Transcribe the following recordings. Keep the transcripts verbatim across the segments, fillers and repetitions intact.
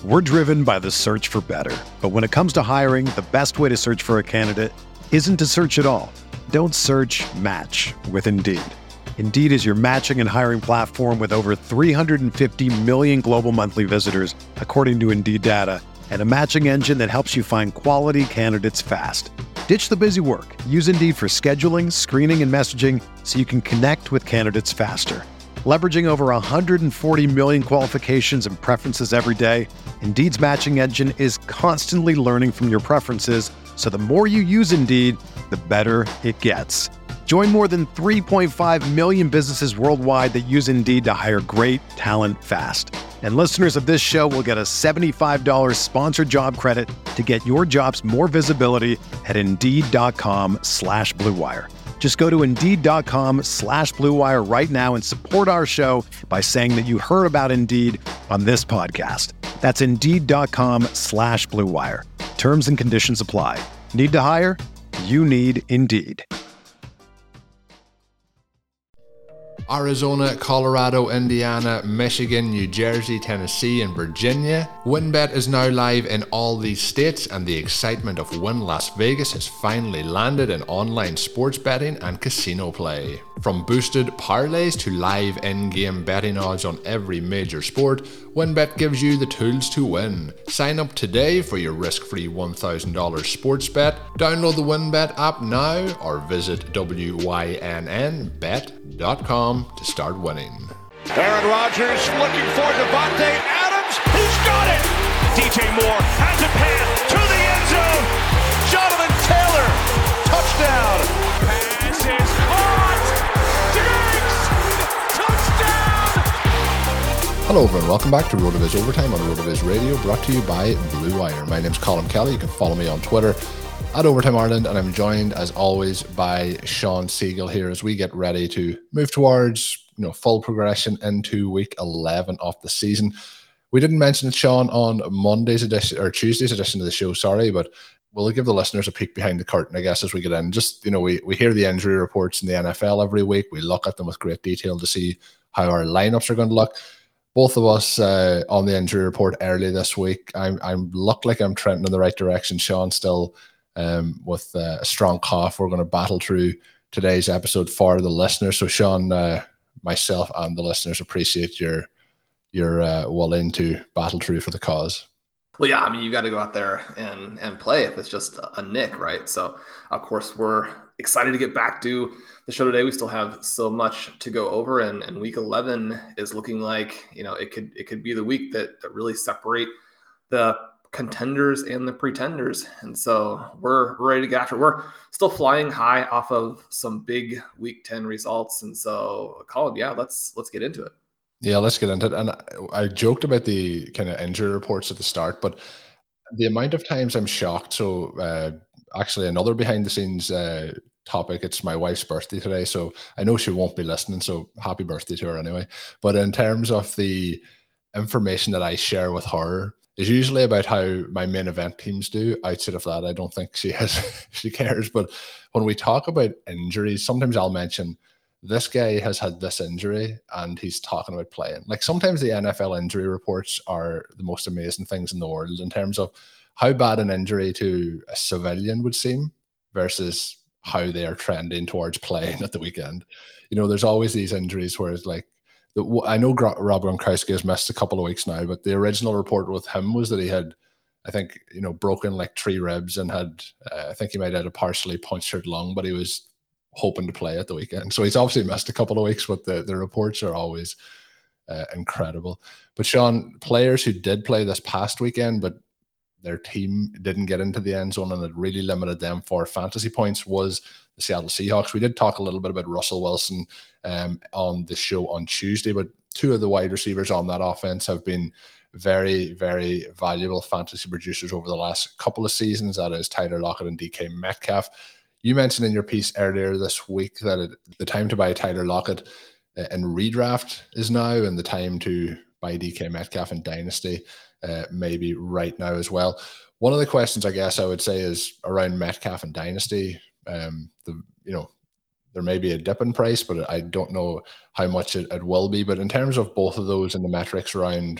We're driven by the search for better. But when it comes to hiring, the best way to search for a candidate isn't to search at all. Don't search, match with Indeed. Indeed is your matching and hiring platform with over three hundred fifty million global monthly visitors, according to Indeed data, and a matching engine that helps you find quality candidates fast. Ditch the busy work. Use Indeed for scheduling, screening, and messaging so you can connect with candidates faster. Leveraging over one hundred forty million qualifications and preferences every day, Indeed's matching engine is constantly learning from your preferences, so the more you use Indeed, the better it gets. Join more than three point five million businesses worldwide that use Indeed to hire great talent fast. And listeners of this show will get a seventy-five dollars sponsored job credit to get your jobs more visibility at Indeed.com slash Blue Wire. Just go to Indeed.com slash Blue Wire right now and support our show by saying that you heard about Indeed on this podcast. That's Indeed.com slash Blue Wire. Terms and conditions apply. Need to hire? You need Indeed. Arizona, Colorado, Indiana, Michigan, New Jersey, Tennessee, and Virginia. WynnBET is now live in all these states, and the excitement of Wynn Las Vegas has finally landed in online sports betting and casino play. From boosted parlays to live in-game betting odds on every major sport, WynnBET gives you the tools to win. Sign up today for your risk-free one thousand dollars sports bet. Download the WynnBET app now or visit wynnbet dot com to start winning. Aaron Rodgers looking for Devontae Adams. He's got it! D J Moore has a pass to the end zone. Jonathan Taylor, touchdown. Pass is caught. Diggs, touchdown. Hello everyone, welcome back to RotoViz Overtime on RotoViz Radio, brought to you by Blue Wire. My name's Colin Kelly. You can follow me on Twitter at Overtime Ireland, and I'm joined as always by Sean Siegel here as we get ready to move towards you know full progression into week eleven of the season. We didn't mention it, Sean, on Monday's edition or Tuesday's edition of the show, sorry, but we'll give the listeners a peek behind the curtain, I guess, as we get in. Just, you know, we, we hear the injury reports in the N F L every week. We look at them with great detail to see how our lineups are going to look. Both of us uh, on the injury report early this week. I'm I'm look like I'm trending in the right direction. Sean still um, with uh, a strong cough. We're going to battle through today's episode for the listeners. So Sean, uh, myself, and the listeners appreciate your your uh, willing to battle through for the cause. Well, yeah, I mean, you got to go out there and and play if it's just a nick, right? So, of course, we're excited to get back to the show today. We still have so much to go over, and, and week eleven is looking like, you know, it could it could be the week that, that really separate the contenders and the pretenders. And so we're ready to get after it. We're still flying high off of some big week ten results. And so, Colin, yeah, let's let's get into it. Yeah, let's get into it. And I joked about the kind of injury reports at the start, but the amount of times I'm shocked. So uh, actually another behind the scenes uh, topic, it's my wife's birthday today. So I know she won't be listening. So happy birthday to her anyway. But in terms of the information that I share with her is usually about how my main event teams do. Outside of that, I don't think she has, she cares. But when we talk about injuries, sometimes I'll mention this guy has had this injury and he's talking about playing. Like sometimes the N F L injury reports are the most amazing things in the world in terms of how bad an injury to a civilian would seem versus how they are trending towards playing at the weekend. You know, there's always these injuries where it's like, the, I know Rob Gronkowski has missed a couple of weeks now, but the original report with him was that he had, I think, you know, broken like three ribs and had, uh, I think he might have had a partially punctured lung, but he was hoping to play at the weekend. So he's obviously missed a couple of weeks, but the, the reports are always uh, incredible. But Sean, players who did play this past weekend, but their team didn't get into the end zone and it really limited them for fantasy points was the Seattle Seahawks. We did talk a little bit about Russell Wilson um, on the show on Tuesday, but two of the wide receivers on that offense have been very, very valuable fantasy producers over the last couple of seasons. That is Tyler Lockett and D K Metcalf. You mentioned in your piece earlier this week that it, the time to buy Tyler Lockett in redraft is now, and the time to buy D K Metcalf in Dynasty uh, maybe right now as well. One of the questions I guess I would say is around Metcalf and Dynasty. Um, the you know there may be a dip in price, but I don't know how much it, it will be. But in terms of both of those and the metrics around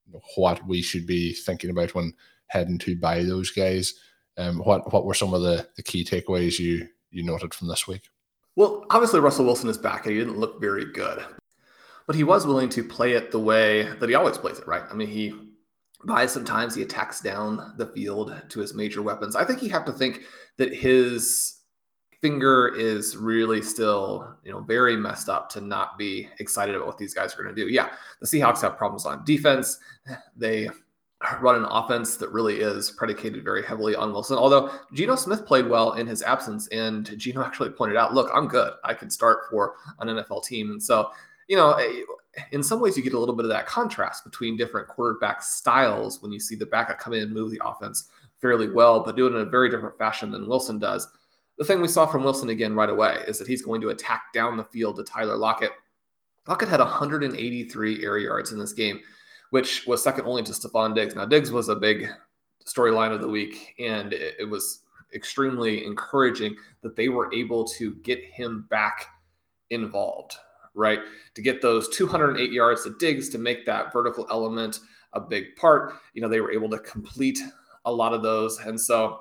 what we should be thinking about when heading to buy those guys. Um, what what were some of the, the key takeaways you you noted from this week? Well, obviously Russell Wilson is back and he didn't look very good, but he was willing to play it the way that he always plays it, right? I mean, he buys sometimes, he attacks down the field to his major weapons. I think you have to think that his finger is really still, you know, very messed up to not be excited about what these guys are going to do. Yeah, the Seahawks have problems on defense. They run an offense that really is predicated very heavily on Wilson. Although Geno Smith played well in his absence, and Geno actually pointed out, look, I'm good. I can start for an N F L team. And so, you know, in some ways you get a little bit of that contrast between different quarterback styles when you see the backup come in and move the offense fairly well, but do it in a very different fashion than Wilson does. The thing we saw from Wilson again right away is that he's going to attack down the field to Tyler Lockett. Lockett had one hundred eighty-three air yards in this game, which was second only to Stephon Diggs. Now, Diggs was a big storyline of the week, and it, it was extremely encouraging that they were able to get him back involved, right? To get those two hundred eight yards to Diggs to make that vertical element a big part. You know, they were able to complete a lot of those. And so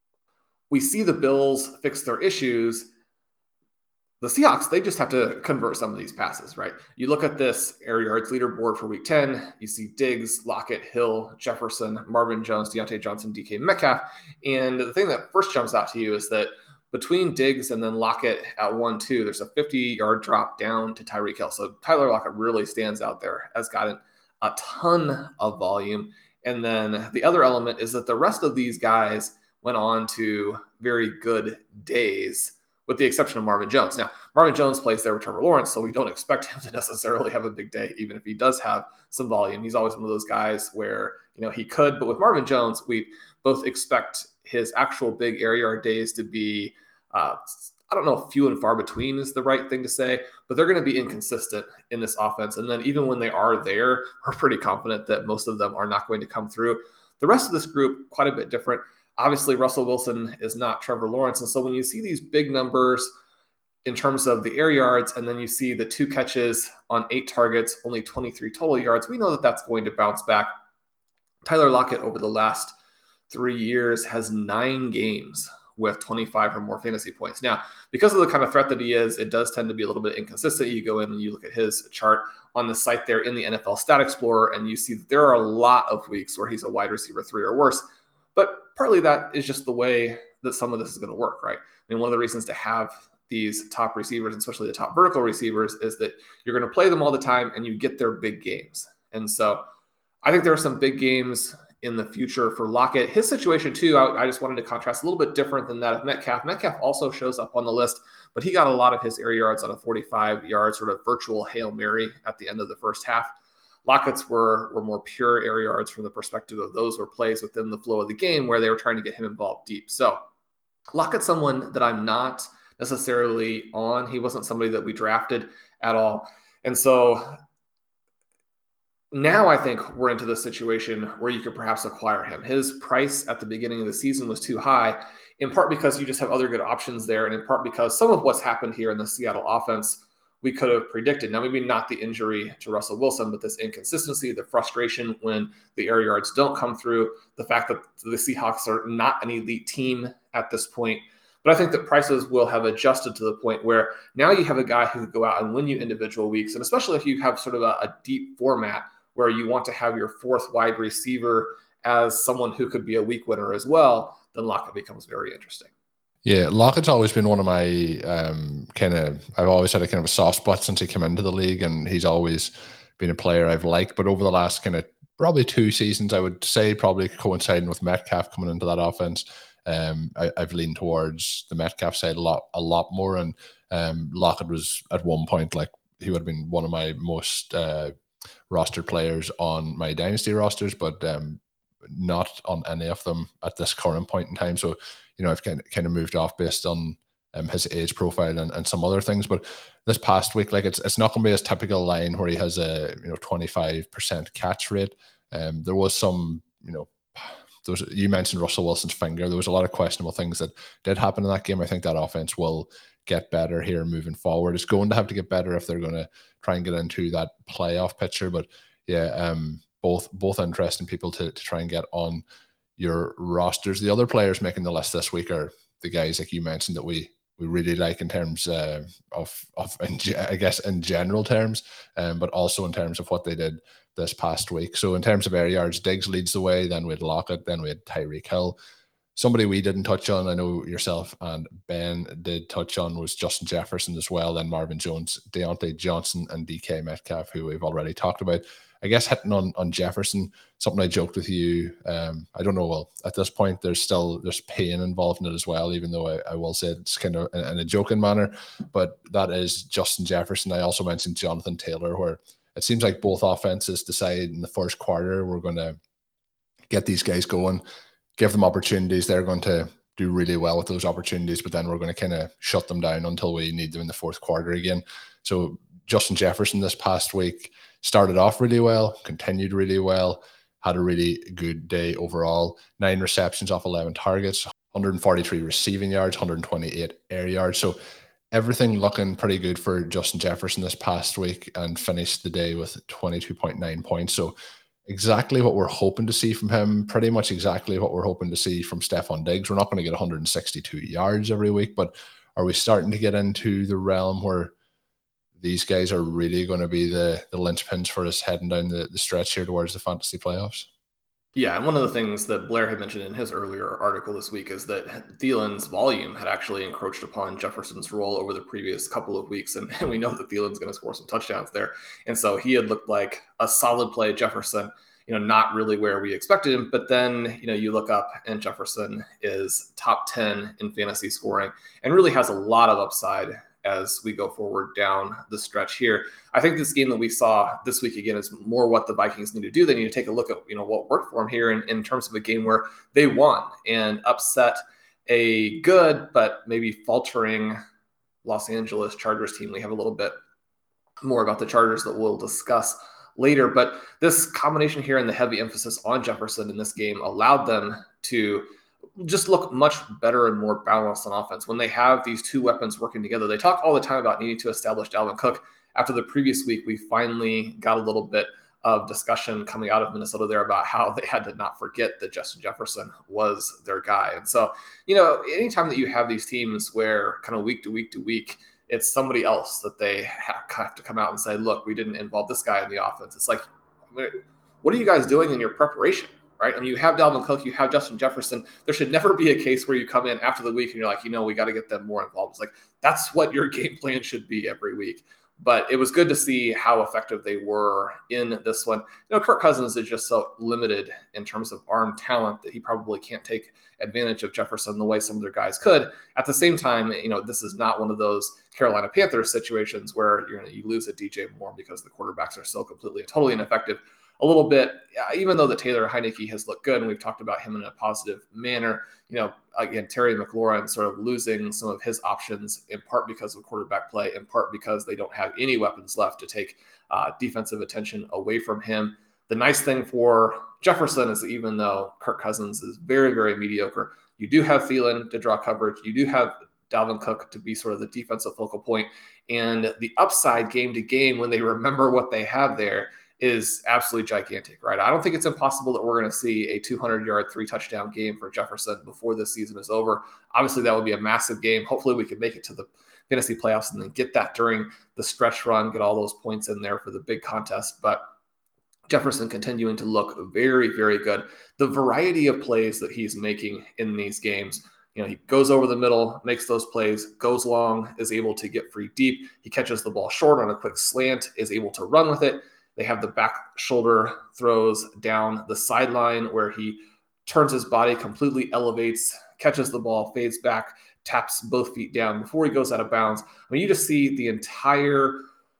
we see the Bills fix their issues. The Seahawks, they just have to convert some of these passes, right? You look at this air yards leaderboard for week ten, you see Diggs, Lockett, Hill, Jefferson, Marvin Jones, Deontay Johnson, D K Metcalf. And the thing that first jumps out to you is that between Diggs and then Lockett at one two, there's a fifty-yard drop down to Tyreek Hill. So Tyler Lockett really stands out there, has gotten a ton of volume. And then the other element is that the rest of these guys went on to very good days, with the exception of Marvin Jones. Now, Marvin Jones plays there with Trevor Lawrence, so we don't expect him to necessarily have a big day, even if he does have some volume. He's always one of those guys where, you know, he could, but with Marvin Jones, we both expect his actual big air yard days to be, uh, I don't know if few and far between is the right thing to say, but they're going to be inconsistent in this offense. And then even when they are there, we're pretty confident that most of them are not going to come through. The rest of this group, quite a bit different. Obviously, Russell Wilson is not Trevor Lawrence. And so when you see these big numbers in terms of the air yards, and then you see the two catches on eight targets, only twenty-three total yards, we know that that's going to bounce back. Tyler Lockett over the last three years has nine games with twenty-five or more fantasy points. Now, because of the kind of threat that he is, it does tend to be a little bit inconsistent. You go in and you look at his chart on the site there in the N F L Stat Explorer, and you see that there are a lot of weeks where he's a wide receiver three or worse. But partly that is just the way that some of this is going to work, right? I mean, one of the reasons to have these top receivers, especially the top vertical receivers, is that you're going to play them all the time and you get their big games. And so I think there are some big games in the future for Lockett. His situation too, I, I just wanted to contrast a little bit different than that of Metcalf. Metcalf also shows up on the list, but he got a lot of his air yards on a forty-five yard sort of virtual Hail Mary at the end of the first half. Lockett's were, were more pure air yards from the perspective of those were plays within the flow of the game where they were trying to get him involved deep. So Lockett's someone that I'm not necessarily on. He wasn't somebody that we drafted at all. And so now I think we're into the situation where you could perhaps acquire him. His price at the beginning of the season was too high, in part because you just have other good options there, and in part because some of what's happened here in the Seattle offense we could have predicted. Now, maybe not the injury to Russell Wilson, but this inconsistency, the frustration when the air yards don't come through, the fact that the Seahawks are not an elite team at this point. But I think that prices will have adjusted to the point where now you have a guy who could go out and win you individual weeks, and especially if you have sort of a, a deep format where you want to have your fourth wide receiver as someone who could be a week winner as well, then Lockett becomes very interesting. Yeah, Lockett's always been one of my um, kind of, I've always had a kind of a soft spot since he came into the league, and he's always been a player I've liked. But over the last kind of probably two seasons, I would say probably coinciding with Metcalf coming into that offense, um, I, I've leaned towards the Metcalf side a lot, a lot more. And um, Lockett was at one point, like he would have been one of my most uh, rostered players on my dynasty rosters, but um, not on any of them at this current point in time. So, you know, I've kind of, kind of moved off based on um, his age profile and, and some other things. But this past week, like it's it's not going to be his typical line where he has a, you know, twenty-five percent catch rate. Um, there was some, you know, there was, you mentioned Russell Wilson's finger. There was a lot of questionable things that did happen in that game. I think that offense will get better here moving forward. It's going to have to get better if they're going to try and get into that playoff picture. But yeah, um, both both interesting people to, to try and get on your rosters. The other players making the list this week are the guys like you mentioned that we we really like in terms uh, of of in, I guess in general terms, um, but also in terms of what they did this past week. So in terms of air yards, Diggs leads the way. Then we had Lockett. Then we had Tyreek Hill. Somebody we didn't touch on, I know yourself and Ben did touch on, was Justin Jefferson as well. Then Marvin Jones, Deontay Johnson, and D K Metcalf, who we've already talked about. I guess hitting on, on Jefferson, something I joked with you. Um, I don't know. Well, at this point, there's still there's pain involved in it as well, even though I, I will say it's kind of in, in a joking manner. But that is Justin Jefferson. I also mentioned Jonathan Taylor, where it seems like both offenses decide in the first quarter we're going to get these guys going, give them opportunities. They're going to do really well with those opportunities, but then we're going to kind of shut them down until we need them in the fourth quarter again. So Justin Jefferson this past week started off really well, continued really well, had a really good day overall. Nine receptions off eleven targets, one hundred forty-three receiving yards, one hundred twenty-eight air yards. So everything looking pretty good for Justin Jefferson this past week, and finished the day with twenty-two point nine points. So exactly what we're hoping to see from him, pretty much exactly what we're hoping to see from Stefon Diggs. We're not going to get one hundred sixty-two yards every week, but are we starting to get into the realm where these guys are really going to be the, the linchpins for us heading down the, the stretch here towards the fantasy playoffs? Yeah, and one of the things that Blair had mentioned in his earlier article this week is that Thielen's volume had actually encroached upon Jefferson's role over the previous couple of weeks, and, and we know that Thielen's going to score some touchdowns there. And so he had looked like a solid play, Jefferson, you know, not really where we expected him. But then, you know, you look up and Jefferson is top ten in fantasy scoring and really has a lot of upside as we go forward down the stretch here. I think this game that we saw this week again is more what the Vikings need to do. They need to take a look at, you know, what worked for them here in, in terms of a game where they won and upset a good but maybe faltering Los Angeles Chargers team. We have a little bit more about the Chargers that we'll discuss later, but this combination here and the heavy emphasis on Jefferson in this game allowed them to just look much better and more balanced on offense. When they have these two weapons working together, they talk all the time about needing to establish Dalvin Cook. After the previous week, we finally got a little bit of discussion coming out of Minnesota there about how they had to not forget that Justin Jefferson was their guy. And so, you know, anytime that you have these teams where kind of week to week to week, it's somebody else that they have to come out and say, look, we didn't involve this guy in the offense. It's like, what are you guys doing in your preparation? Right? I mean, you have Dalvin Cook, you have Justin Jefferson. There should never be a case where you come in after the week and you're like, you know, we got to get them more involved. It's like, that's what your game plan should be every week. But it was good to see how effective they were in this one. You know, Kirk Cousins is just so limited in terms of arm talent that he probably can't take advantage of Jefferson the way some of their guys could. At the same time, you know, this is not one of those Carolina Panthers situations where you're gonna, you lose a D J Moore because the quarterbacks are so completely and totally ineffective. A little bit, even though the Taylor Heinicke has looked good, and we've talked about him in a positive manner, you know, again, Terry McLaurin sort of losing some of his options in part because of quarterback play, in part because they don't have any weapons left to take uh, defensive attention away from him. The nice thing for Jefferson is that even though Kirk Cousins is very, very mediocre, you do have Thielen to draw coverage. You do have Dalvin Cook to be sort of the defensive focal point. And the upside game to game, when they remember what they have there, is absolutely gigantic, right? I don't think it's impossible that we're going to see a two hundred yard, three touchdown game for Jefferson before this season is over. Obviously, that would be a massive game. Hopefully, we can make it to the fantasy playoffs and then get that during the stretch run, get all those points in there for the big contest. But Jefferson continuing to look very, very good. The variety of plays that he's making in these games, you know, he goes over the middle, makes those plays, goes long, is able to get free deep. He catches the ball short on a quick slant, is able to run with it. They have the back shoulder throws down the sideline where he turns his body, completely elevates, catches the ball, fades back, taps both feet down before he goes out of bounds. I mean, you just see the entire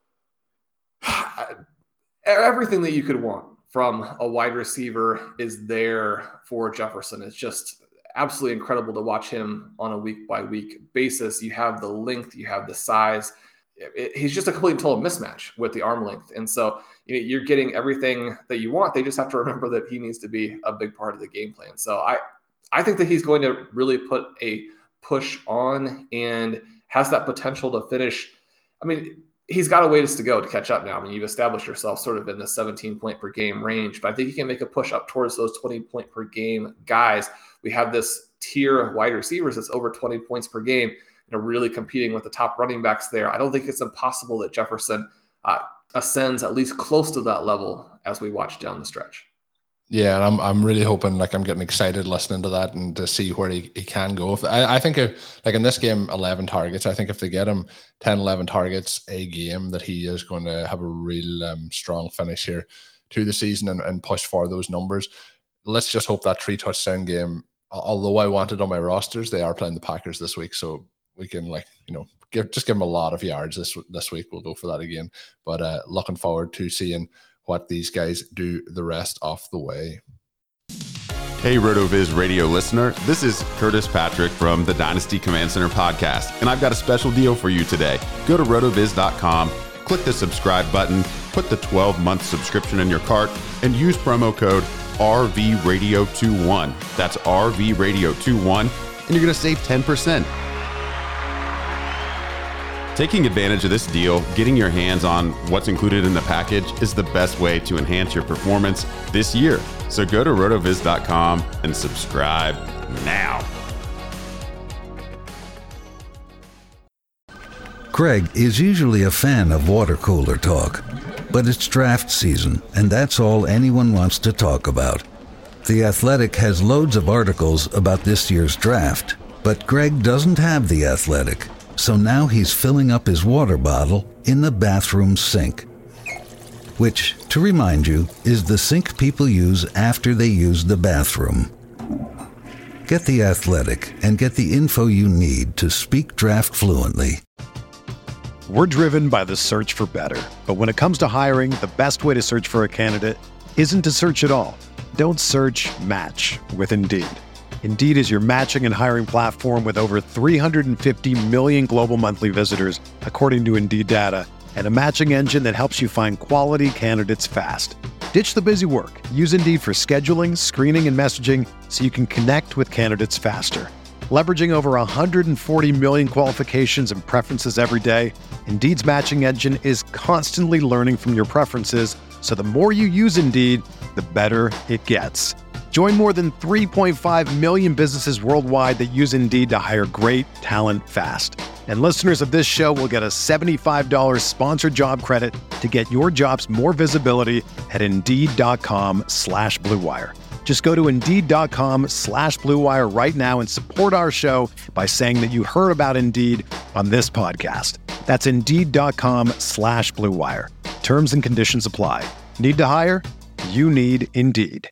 everything that you could want from a wide receiver is there for Jefferson. It's just absolutely incredible to watch him on a week by week basis. You have the length, you have the size. It, he's just a complete and total mismatch with the arm length. And so you know, you're getting everything that you want. They just have to remember that he needs to be a big part of the game plan. So I, I think that he's going to really put a push on and has that potential to finish. I mean, he's got a ways to go to catch up now. I mean, you've established yourself sort of in the seventeen point per game range, but I think he can make a push up towards those twenty point per game guys. We have this tier of wide receivers that's over twenty points per game, you know, really competing with the top running backs there. I don't think it's impossible that Jefferson uh, ascends at least close to that level as we watch down the stretch. Yeah, and I'm I'm really hoping, like, I'm getting excited listening to that and to see where he, he can go. If, I, I think, if, like, in this game, eleven targets, I think if they get him ten, eleven targets a game, that he is going to have a real um, strong finish here to the season and, and push for those numbers. Let's just hope that three touchdown game, although I wanted on my rosters, they are playing the Packers this week, so we can, like, you know, give just give them a lot of yards this this week. We'll go for that again. But uh, looking forward to seeing what these guys do the rest of the way. Hey, RotoViz radio listener, this is Curtis Patrick from the Dynasty Command Center podcast, and I've got a special deal for you today. Go to rotoviz dot com, click the subscribe button, put the twelve month subscription in your cart, and use promo code R V radio twenty-one. That's R V radio twenty-one, and you're going to save ten percent. Taking advantage of this deal, getting your hands on what's included in the package, is the best way to enhance your performance this year. So go to rotoviz dot com and subscribe now. Greg is usually a fan of water cooler talk, but it's draft season, and that's all anyone wants to talk about. The Athletic has loads of articles about this year's draft, but Greg doesn't have The Athletic. So now he's filling up his water bottle in the bathroom sink, which, to remind you, is the sink people use after they use the bathroom. Get The Athletic and get the info you need to speak draft fluently. We're driven by the search for better. But when it comes to hiring, the best way to search for a candidate isn't to search at all. Don't search, match with Indeed. Indeed is your matching and hiring platform with over three hundred fifty million global monthly visitors, according to Indeed data, and a matching engine that helps you find quality candidates fast. Ditch the busy work. Use Indeed for scheduling, screening, and messaging so you can connect with candidates faster. Leveraging over one hundred forty million qualifications and preferences every day, Indeed's matching engine is constantly learning from your preferences, so the more you use Indeed, the better it gets. Join more than three point five million businesses worldwide that use Indeed to hire great talent fast. And listeners of this show will get a seventy-five dollars sponsored job credit to get your jobs more visibility at Indeed.com slash Blue Wire. Just go to Indeed.com slash Blue Wire right now and support our show by saying that you heard about Indeed on this podcast. That's Indeed.com slash Blue Wire. Terms and conditions apply. Need to hire? You need Indeed.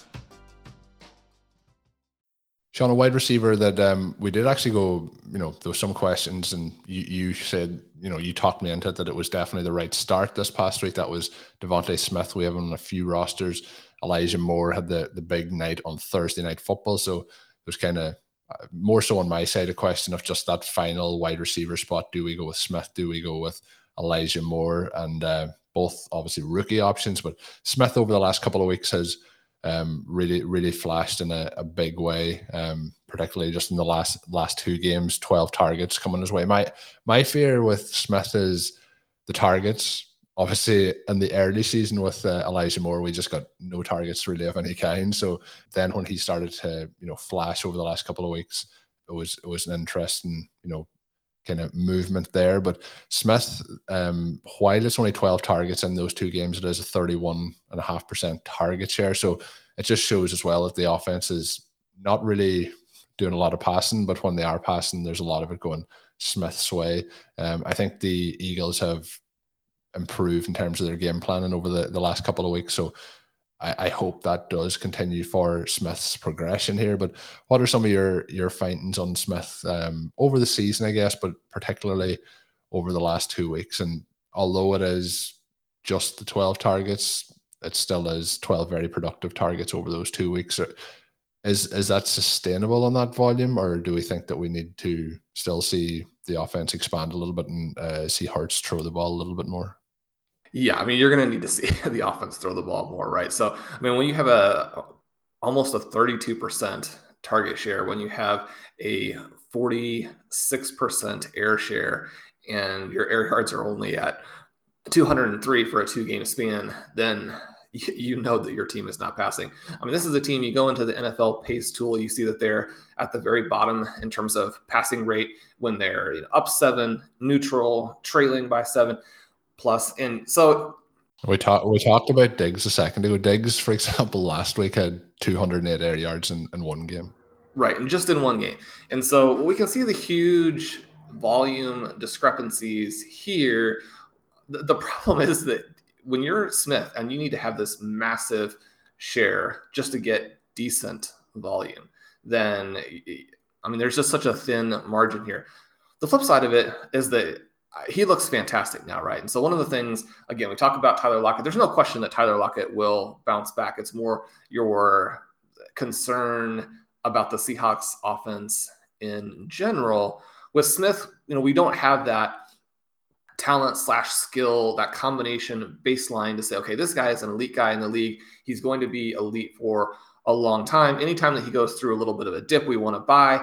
Sean, a wide receiver that um, we did actually go, you know, there were some questions and you, you said, you know, you talked me into it that it was definitely the right start this past week. That was Devontae Smith. We have him on a few rosters. Elijah Moore had the, the big night on Thursday Night Football. So it was kind of uh, more so on my side a question of just that final wide receiver spot. Do we go with Smith? Do we go with Elijah Moore? And uh, both obviously rookie options, but Smith over the last couple of weeks has um, really, really flashed in a, a big way, um, particularly just in the last last two games, twelve targets coming his way. My my fear with Smith is the targets. Obviously, in the early season with uh, Elijah Moore, we just got no targets really of any kind. So then when he started to, you know, flash over the last couple of weeks, it was it was an interesting, you know, kind of movement there. But Smith, um, while it's only twelve targets in those two games, it is a thirty-one point five percent target share. So it just shows as well that the offense is not really doing a lot of passing, but when they are passing, there's a lot of it going Smith's way. Um, I think the Eagles have improved in terms of their game planning over the, the last couple of weeks. So I, I hope that does continue for Smith's progression here. But what are some of your your findings on Smith um, over the season, I guess, but particularly over the last two weeks? And although it is just the twelve targets, it still is twelve very productive targets over those two weeks. Is is that sustainable on that volume, or do we think that we need to still see the offense expand a little bit and uh, see Hurts throw the ball a little bit more? Yeah, I mean, you're going to need to see the offense throw the ball more, right? So, I mean, when you have a almost a thirty-two percent target share, when you have a forty-six percent air share, and your air yards are only at two hundred three for a two-game span, then you, you know that your team is not passing. I mean, this is a team, you go into the N F L pace tool, you see that they're at the very bottom in terms of passing rate when they're you know, up seven, neutral, trailing by seven plus. And so we talked we talked about Diggs a second ago. Diggs, for example, last week had two hundred eight air yards in, in one game. Right, and just in one game. And so we can see the huge volume discrepancies here. The, the problem is that when you're Smith and you need to have this massive share just to get decent volume, then, I mean, there's just such a thin margin here. The flip side of it is that he looks fantastic now, right? And so one of the things, again, we talk about Tyler Lockett. There's no question that Tyler Lockett will bounce back. It's more your concern about the Seahawks offense in general. With Smith, you know, we don't have that talent slash skill, that combination baseline to say, okay, this guy is an elite guy in the league. He's going to be elite for a long time. Anytime that he goes through a little bit of a dip, we want to buy.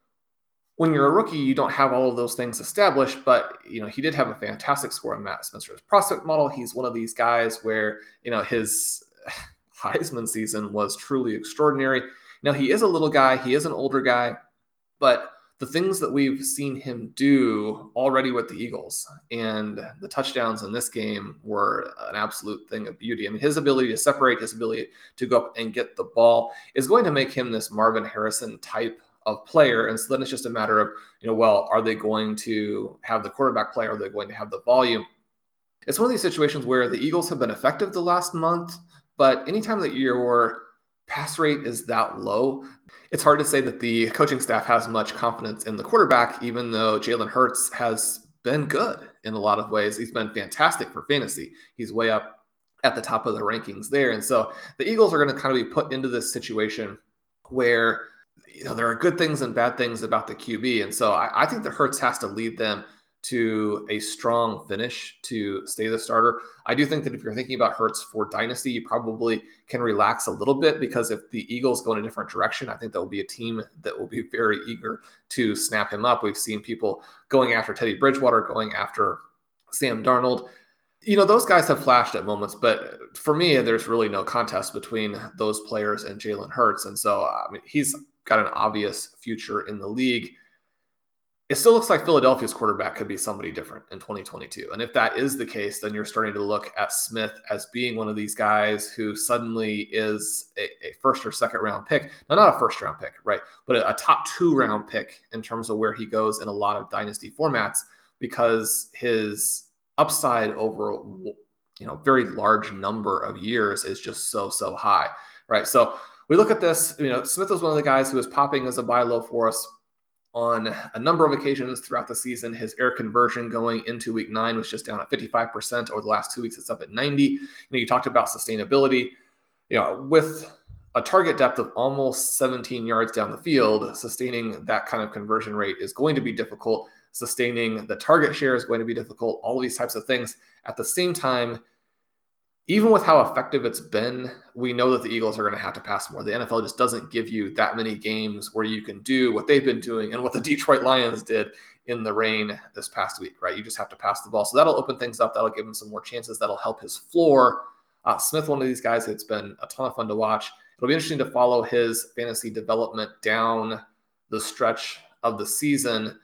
When you're a rookie, you don't have all of those things established, but, you know, he did have a fantastic score on Matt Spencer's prospect model. He's one of these guys where, you know, his Heisman season was truly extraordinary. Now, he is a little guy. He is an older guy, but the things that we've seen him do already with the Eagles and the touchdowns in this game were an absolute thing of beauty. I mean, his ability to separate, his ability to go up and get the ball is going to make him this Marvin Harrison type of player. And so then it's just a matter of, you know, well, are they going to have the quarterback play? Are they going to have the volume? It's one of these situations where the Eagles have been effective the last month, but anytime that your pass rate is that low, it's hard to say that the coaching staff has much confidence in the quarterback, even though Jalen Hurts has been good in a lot of ways. He's been fantastic for fantasy. He's way up at the top of the rankings there. And so the Eagles are going to kind of be put into this situation where, you know, there are good things and bad things about the Q B. And so I, I think that Hurts has to lead them to a strong finish to stay the starter. I do think that if you're thinking about Hurts for dynasty, you probably can relax a little bit, because if the Eagles go in a different direction, I think that will be a team that will be very eager to snap him up. We've seen people going after Teddy Bridgewater, going after Sam Darnold. You know, those guys have flashed at moments, but for me, there's really no contest between those players and Jalen Hurts. And so, I mean, he's got an obvious future in the league. It still looks like Philadelphia's quarterback could be somebody different in twenty twenty-two. And if that is the case, then you're starting to look at Smith as being one of these guys who suddenly is a, a first or second round pick. Now, not a first round pick, right? But a, a top two round pick in terms of where he goes in a lot of dynasty formats, because his upside over, you know, very large number of years is just so, so high, right? So we look at this, you know, Smith was one of the guys who was popping as a buy low for us on a number of occasions throughout the season. His air conversion going into week nine was just down at fifty-five percent. Over the last two weeks, it's up at ninety. You know, you talked about sustainability. You know, with a target depth of almost seventeen yards down the field, sustaining that kind of conversion rate is going to be difficult. Sustaining the target share is going to be difficult. All of these types of things. At the same time, even with how effective it's been, we know that the Eagles are going to have to pass more. The N F L just doesn't give you that many games where you can do what they've been doing and what the Detroit Lions did in the rain this past week, right? You just have to pass the ball. So that'll open things up. That'll give him some more chances. That'll help his floor. Uh, Smith, one of these guys, it's been a ton of fun to watch. It'll be interesting to follow his fantasy development down the stretch of the season.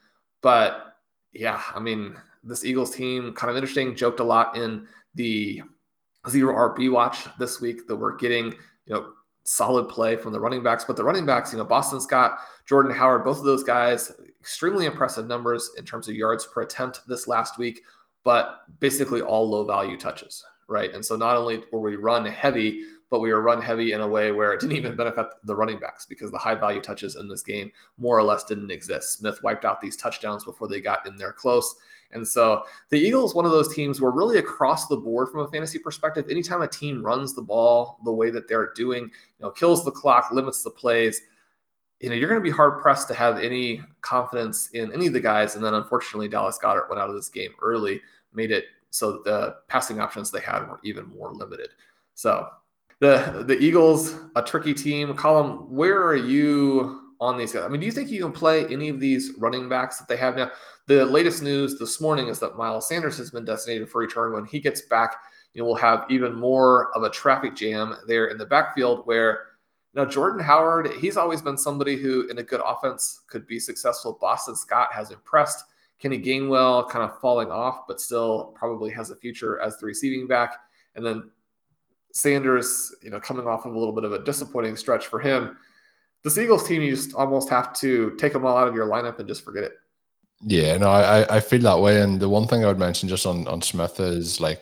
But yeah, I mean, this Eagles team, kind of interesting, joked a lot in the Zero R B watch this week that we're getting, you know, solid play from the running backs. But the running backs, you know, Boston Scott, Jordan Howard, both of those guys, extremely impressive numbers in terms of yards per attempt this last week, but basically all low value touches, right? And so not only were we run heavy, but we were run heavy in a way where it didn't even benefit the running backs, because the high value touches in this game more or less didn't exist. Smith wiped out these touchdowns before they got in there close. And so the Eagles, one of those teams where really across the board from a fantasy perspective, anytime a team runs the ball the way that they're doing, you know, kills the clock, limits the plays, you know, you're going to be hard pressed to have any confidence in any of the guys. And then unfortunately, Dallas Goedert went out of this game early, made it so that the passing options they had were even more limited. So the, the Eagles, a tricky team. Colin, where are you on these guys? I mean, do you think you can play any of these running backs that they have now? The latest news this morning is that Miles Sanders has been designated for return. When he gets back, you know, we'll have even more of a traffic jam there in the backfield where, you know, Jordan Howard, he's always been somebody who in a good offense could be successful. Boston Scott has impressed. Kenny Gainwell kind of falling off, but still probably has a future as the receiving back. And then Sanders, you know, coming off of a little bit of a disappointing stretch for him. This Eagles team, you just almost have to take them all out of your lineup and just forget it. Yeah, no, I, I feel that way. And the one thing I would mention just on, on Smith is like,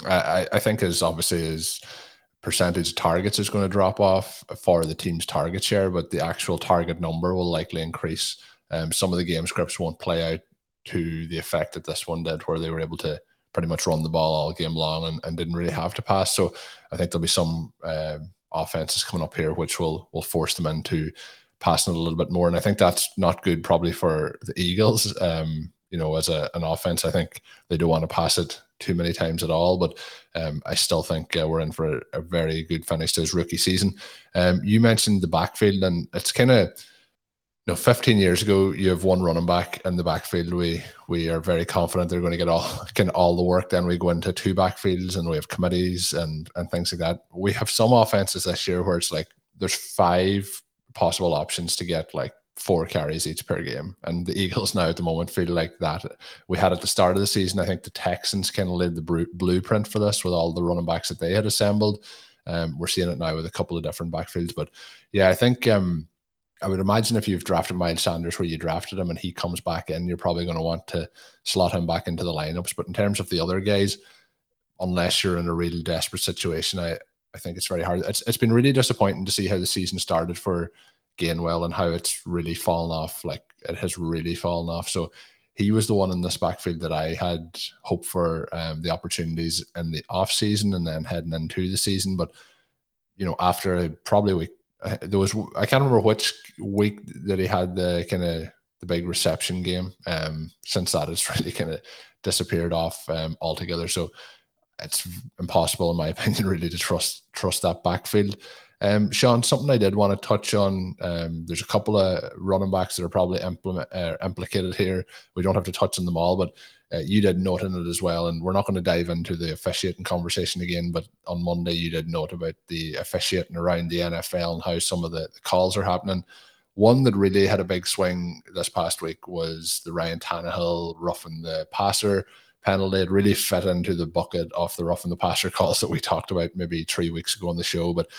I, I think is obviously his percentage of targets is going to drop off for the team's target share, but the actual target number will likely increase. Um, some of the game scripts won't play out to the effect that this one did, where they were able to pretty much run the ball all game long and, and didn't really have to pass. So I think there'll be some uh, offenses coming up here which will will force them into passing it a little bit more. And I think that's not good probably for the Eagles. Um, you know, as a, an offense, I think they don't want to pass it too many times at all. But um, I still think uh, we're in for a, a very good finish to his rookie season. Um, you mentioned the backfield, and it's kind of, you know, fifteen years ago, you have one running back in the backfield. We we are very confident they're going to get all get all the work. Then we go into two backfields and we have committees and and things like that. We have some offenses this year where it's like there's five possible options to get like four carries each per game. And the Eagles now at the moment feel like that. We had at the start of the season, I think the Texans kind of laid the blueprint for this with all the running backs that they had assembled. Um, we're seeing it now with a couple of different backfields. But yeah, I think um, I would imagine if you've drafted Miles Sanders where you drafted him and he comes back in, you're probably going to want to slot him back into the lineups. But in terms of the other guys, unless you're in a really desperate situation, I, I think it's very hard. It's It's been really disappointing to see how the season started for Gainwell and how it's really fallen off. Like it has really fallen off. So he was the one in this backfield that I had hoped for um, the opportunities in the off season and then heading into the season. But, you know, after probably week, uh, there was, I can't remember which week that he had the kind of the big reception game. Um, since that, it's really kind of disappeared off um, altogether. So it's impossible, in my opinion, really to trust, trust that backfield. Um, Sean, something I did want to touch on, um, there's a couple of running backs that are probably implement, uh, implicated here. We don't have to touch on them all, but uh, you did note in it as well, and we're not going to dive into the officiating conversation again, but on Monday you did note about the officiating around the N F L and how some of the, the calls are happening. One that really had a big swing this past week was the Ryan Tannehill roughing the passer penalty. It really fit into the bucket of the roughing the passer calls that we talked about maybe three weeks ago on the show, but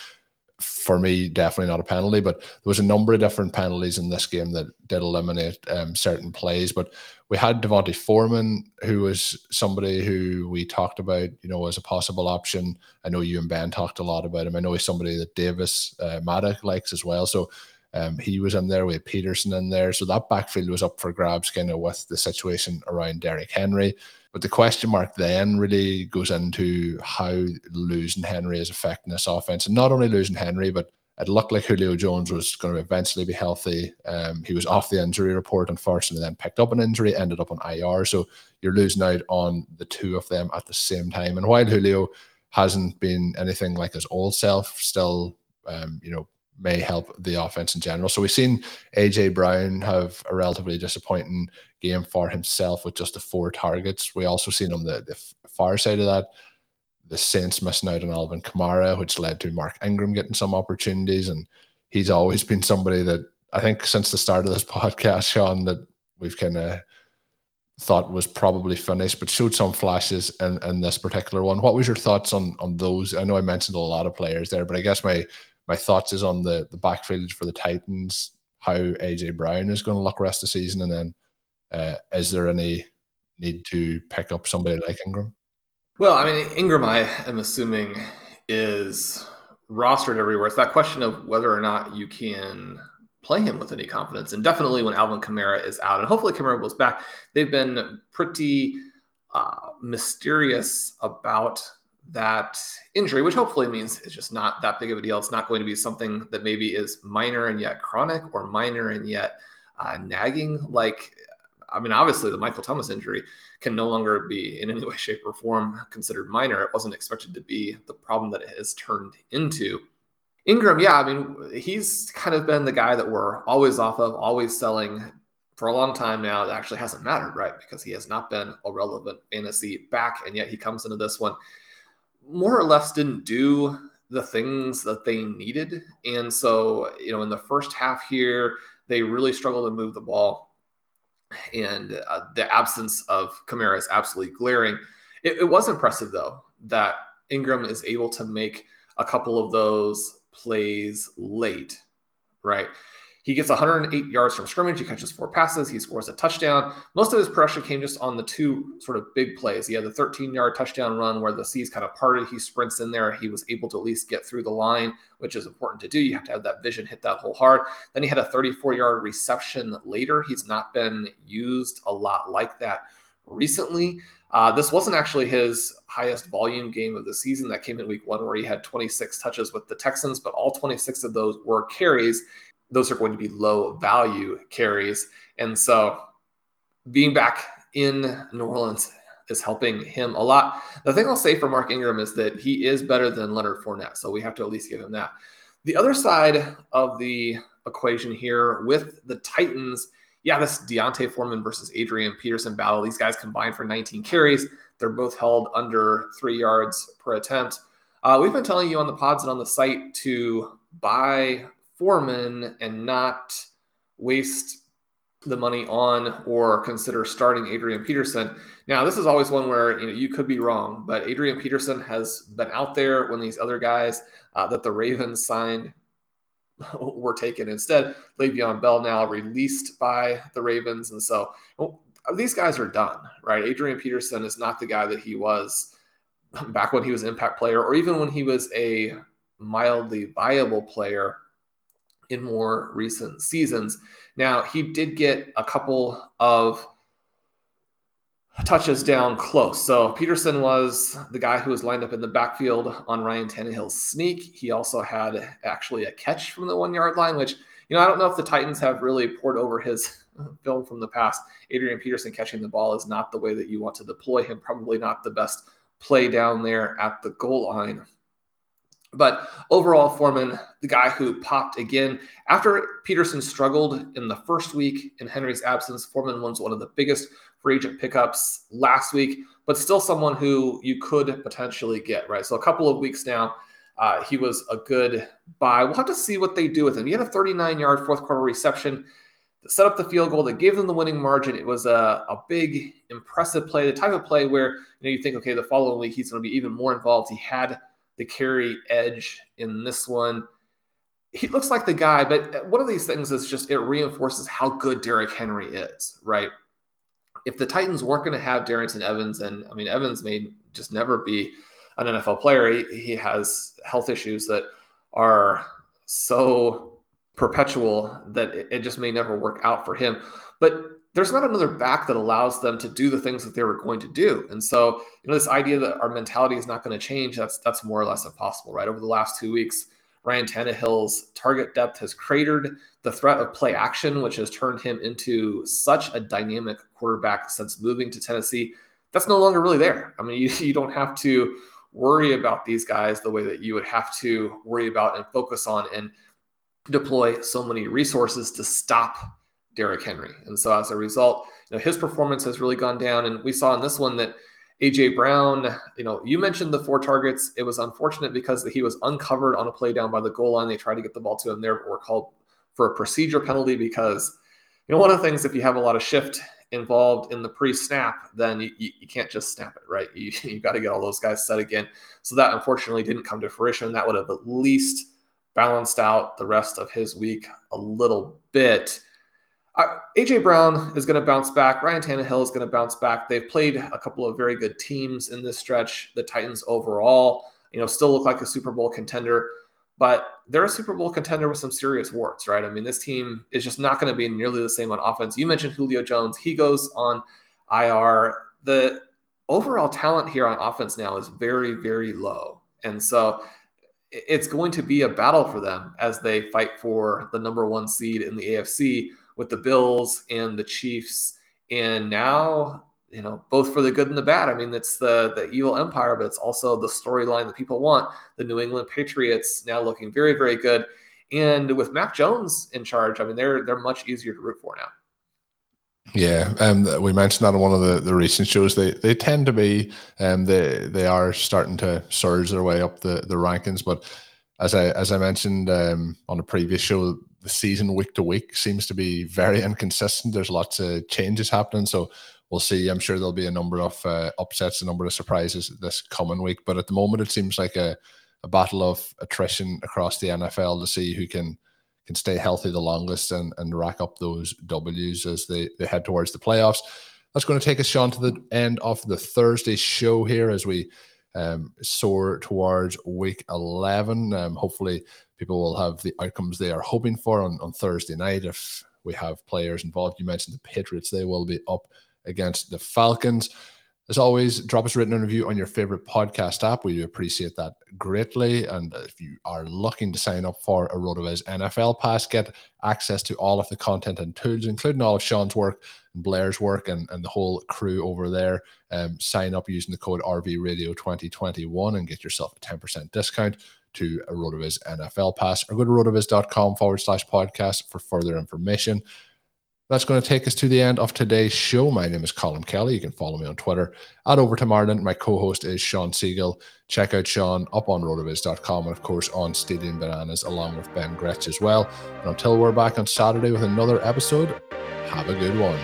for me, definitely not a penalty. But there was a number of different penalties in this game that did eliminate um, certain plays. But we had Devontae Foreman, who was somebody who we talked about, you know, as a possible option. I know you and Ben talked a lot about him. I know he's somebody that Davis uh, Maddock likes as well. So um, he was in there. We had Peterson in there. So that backfield was up for grabs kind of with the situation around Derrick Henry. But the question mark then really goes into how losing Henry is affecting this offense. And not only losing Henry, but it looked like Julio Jones was going to eventually be healthy. Um, he was off the injury report, unfortunately, then picked up an injury, ended up on I R. So you're losing out on the two of them at the same time. And while Julio hasn't been anything like his old self, still, um, you know, may help the offense in general. So we've seen A J Brown have a relatively disappointing game for himself with just the four targets. We also seen on the, the far side of that, the Saints missing out on Alvin Kamara, which led to Mark Ingram getting some opportunities. And he's always been somebody that I think since the start of this podcast, Sean, that we've kind of thought was probably finished, but showed some flashes in, in this particular one. What was your thoughts on on those? I know I mentioned a lot of players there, but I guess my My thoughts is on the, the backfield for the Titans, how A J Brown is going to look rest of the season, and then uh, is there any need to pick up somebody like Ingram? Well, I mean, Ingram, I am assuming, is rostered everywhere. It's that question of whether or not you can play him with any confidence. And definitely when Alvin Kamara is out, and hopefully Kamara goes back, they've been pretty uh, mysterious about that injury, which hopefully means it's just not that big of a deal. It's not going to be something that maybe is minor and yet chronic, or minor and yet uh, nagging. Like, I mean, obviously the Michael Thomas injury can no longer be in any way, shape, or form considered minor. It wasn't expected to be the problem that it has turned into. Ingram, yeah, I mean, he's kind of been the guy that we're always off of, always selling for a long time now. It actually hasn't mattered, right? Because he has not been a relevant fantasy back, and yet he comes into this one, more or less didn't do the things that they needed. And so, you know, in the first half here, they really struggled to move the ball. And uh, the absence of Kamara is absolutely glaring. It, it was impressive, though, that Ingram is able to make a couple of those plays late, right? He gets one hundred eight yards from scrimmage. He catches four passes. He scores a touchdown. Most of his pressure came just on the two sort of big plays. He had the thirteen-yard touchdown run where the seas kind of parted. He sprints in there. He was able to at least get through the line, which is important to do. You have to have that vision, hit that hole hard. Then he had a thirty-four-yard reception later. He's not been used a lot like that recently. Uh, this wasn't actually his highest volume game of the season. That came in week one where he had twenty-six touches with the Texans, but all twenty-six of those were carries. Those are going to be low value carries. And so being back in New Orleans is helping him a lot. The thing I'll say for Mark Ingram is that he is better than Leonard Fournette. So we have to at least give him that. The other side of the equation here with the Titans, yeah, this D'Onta Foreman versus Adrian Peterson battle. These guys combined for nineteen carries. They're both held under three yards per attempt. Uh, we've been telling you on the pods and on the site to buy Foreman and not waste the money on or consider starting Adrian Peterson. Now, this is always one where you know you could be wrong, but Adrian Peterson has been out there when these other guys uh, that the Ravens signed were taken instead. Le'Veon Bell now released by the Ravens. And so well, these guys are done, right? Adrian Peterson is not the guy that he was back when he was an impact player, or even when he was a mildly viable player in more recent seasons. Now, he did get a couple of touches down close. So Peterson was the guy who was lined up in the backfield on Ryan Tannehill's sneak. He also had actually a catch from the one-yard line, which, you know, I don't know if the Titans have really poured over his film from the past. Adrian Peterson catching the ball is not the way that you want to deploy him, probably not the best play down there at the goal line. But overall, Foreman, the guy who popped again. After Peterson struggled in the first week in Henry's absence, Foreman was one of the biggest free agent pickups last week, but still someone who you could potentially get, right? So a couple of weeks now, uh, he was a good buy. We'll have to see what they do with him. He had a thirty-nine-yard fourth quarter reception that set up the field goal that gave them the winning margin. It was a, a big, impressive play, the type of play where you know you think, okay, the following week he's going to be even more involved. He had the carry edge in this one. He looks like the guy, but one of these things is just it reinforces how good Derrick Henry is, right? If the Titans weren't going to have Darrynton Evans, and I mean, Evans may just never be an N F L player. He, he has health issues that are so perpetual that it, it just may never work out for him. But there's not another back that allows them to do the things that they were going to do. And so, you know, this idea that our mentality is not going to change, that's that's more or less impossible, right? Over the last two weeks, Ryan Tannehill's target depth has cratered. The threat of play action, which has turned him into such a dynamic quarterback since moving to Tennessee, that's no longer really there. I mean, you, you don't have to worry about these guys the way that you would have to worry about and focus on and deploy so many resources to stop Derrick Henry. And so as a result, you know, his performance has really gone down. And we saw in this one that A J Brown, you know, you mentioned the four targets. It was unfortunate because he was uncovered on a play down by the goal line. They tried to get the ball to him there, but were called for a procedure penalty because, you know, one of the things, if you have a lot of shift involved in the pre-snap, then you, you, you can't just snap it, right? You, you got to get all those guys set again. So that unfortunately didn't come to fruition. That would have at least balanced out the rest of his week a little bit. Uh, A J Brown is going to bounce back. Ryan Tannehill is going to bounce back. They've played a couple of very good teams in this stretch. The Titans overall, you know, still look like a Super Bowl contender, but they're a Super Bowl contender with some serious warts, right? I mean, this team is just not going to be nearly the same on offense. You mentioned Julio Jones. He goes on I R. The overall talent here on offense now is very, very low. And so it's going to be a battle for them as they fight for the number one seed in the A F C with the Bills and the Chiefs, and now you know, both for the good and the bad. I mean, it's the, the evil empire, but it's also the storyline that people want. The New England Patriots now looking very, very good. And with Mac Jones in charge, I mean, they're, they're much easier to root for now. Yeah, um, we mentioned that in one of the, the recent shows. They they tend to be, um, they they are starting to surge their way up the, the rankings. But as I as I mentioned um, on a previous show, the season week to week seems to be very inconsistent. There's lots of changes happening, so we'll see. I'm sure there'll be a number of uh, upsets, a number of surprises this coming week. But at the moment, it seems like a, a battle of attrition across the N F L to see who can. can stay healthy the longest and, and rack up those W's as they, they head towards the playoffs. That's going to take us, Sean, to the end of the Thursday show here as we um, soar towards week eleven. Um, hopefully people will have the outcomes they are hoping for on, on Thursday night. If we have players involved, you mentioned the Patriots, they will be up against the Falcons. As always, drop us a written review on your favorite podcast app. We appreciate that greatly. And if you are looking to sign up for a RotoViz N F L pass, get access to all of the content and tools, including all of Sean's work and Blair's work and, and the whole crew over there. Um, sign up using the code R V Radio twenty twenty-one and get yourself a ten percent discount to a RotoViz N F L pass, or go to rotoviz.com forward slash podcast for further information. That's going to take us to the end of today's show. My name is Colin Kelly. You can follow me on Twitter at Overtime Ireland. My co-host is Sean Siegel. Check out Sean up on rotoviz dot com and, of course, on Stadium Bananas along with Ben Gretsch as well. And until we're back on Saturday with another episode, have a good one.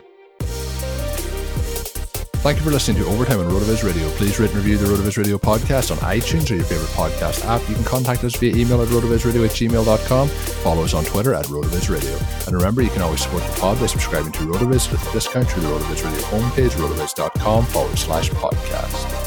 Thank you for listening to Overtime on RotoViz Radio. Please rate and review the RotoViz Radio podcast on iTunes or your favorite podcast app. You can contact us via email at rotovizradio at gmail dot com. Follow us on Twitter at RotoViz Radio. And remember, you can always support the pod by subscribing to RotoViz with a discount through the RotoViz Radio homepage, rotoviz.com forward slash podcast.